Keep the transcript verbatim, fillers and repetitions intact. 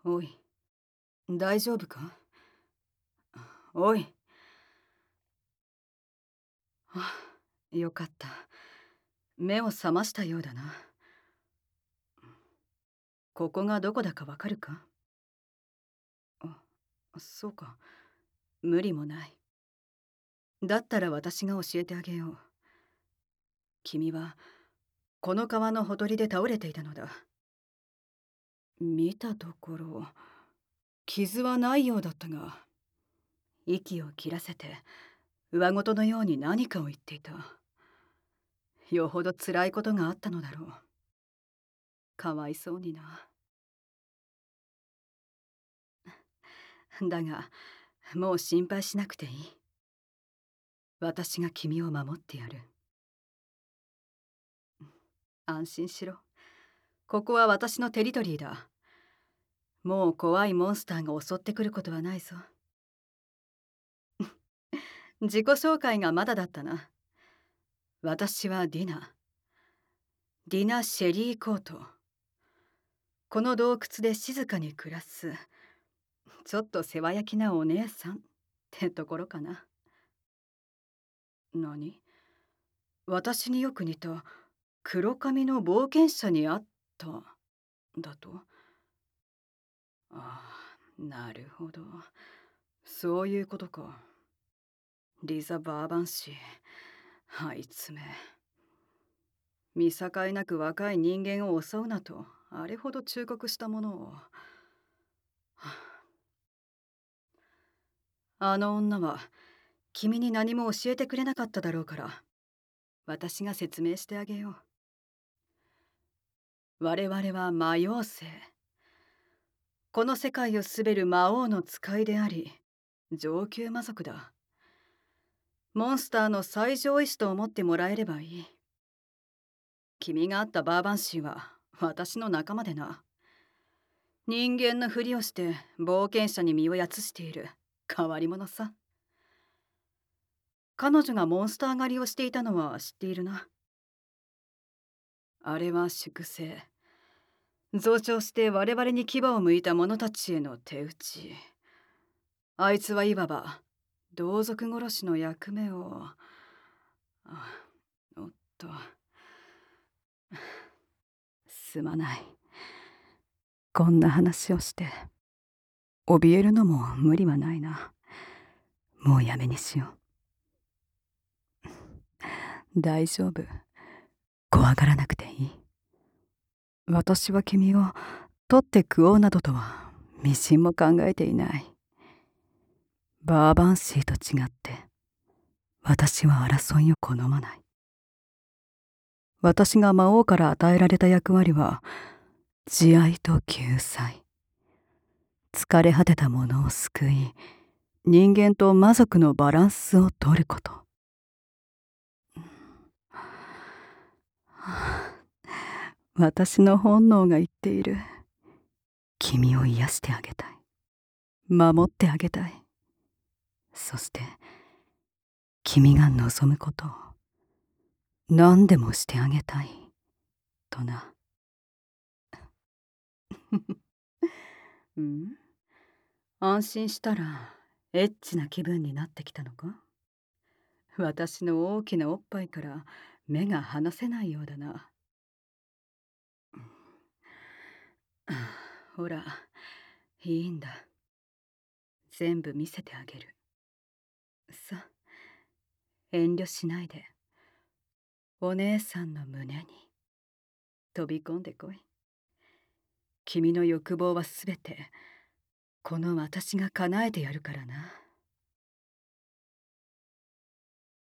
おい、大丈夫か？おい。はあ、よかった。目を覚ましたようだな。ここがどこだかわかるか？あ、そうか。無理もない。だったら私が教えてあげよう。君はこの川のほとりで倒れていたのだ。見たところ傷はないようだったが、息を切らせて上ごとのように何かを言っていた。よほど辛いことがあったのだろう。かわいそうにな。だがもう心配しなくていい。私が君を守ってやる。安心しろ。ここは私のテリトリーだ。もう怖いモンスターが襲ってくることはないぞ。自己紹介がまだだったな。私はディナ。ディナ・シェリー・コート。この洞窟で静かに暮らすちょっと世話焼きなお姉さんってところかな。何？私によく似た黒髪の冒険者に会っただと？ああ、なるほど。そういうことか。リザ・バーバンシー、あいつめ。見境なく若い人間を襲うなとあれほど忠告したものを。はあ、あの女は君に何も教えてくれなかっただろうから、私が説明してあげよう。我々は魔妖精。この世界を統べる魔王の使いであり、上級魔族だ。モンスターの最上位種と思ってもらえればいい。君が会ったバーバンシーは私の仲間でな。人間のふりをして冒険者に身をやつしている変わり者さ。彼女がモンスター狩りをしていたのは知っているな。あれは粛清。増長して我々に牙を向いた者たちへの手打ち。あいつはいわば同族殺しの役目を。あ、おっと、すまない。こんな話をして怯えるのも無理はないな。もうやめにしよう。大丈夫。怖がらなくていい。私は君を取って食おうなどとはみじんも考えていない。バーバンシーと違って私は争いを好まない。私が魔王から与えられた役割は慈愛と救済。疲れ果てた者を救い、人間と魔族のバランスを取ること。私の本能が言っている。君を癒してあげたい。守ってあげたい。そして君が望むことを何でもしてあげたいとな。うん？安心したらエッチな気分になってきたのか？私の大きなおっぱいから目が離せないようだな。ほら、いいんだ。全部見せてあげる。さ、遠慮しないでお姉さんの胸に飛び込んでこい。君の欲望はすべてこの私が叶えてやるからな。